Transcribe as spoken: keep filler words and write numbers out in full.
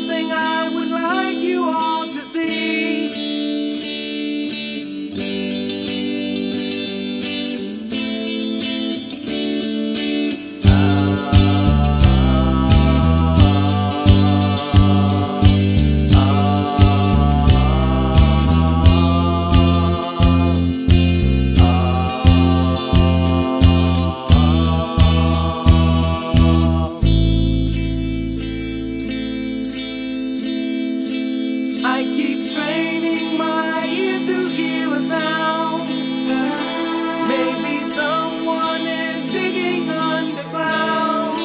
something I would like you all to see. I keep straining my ears to hear a sound. Maybe someone is digging underground.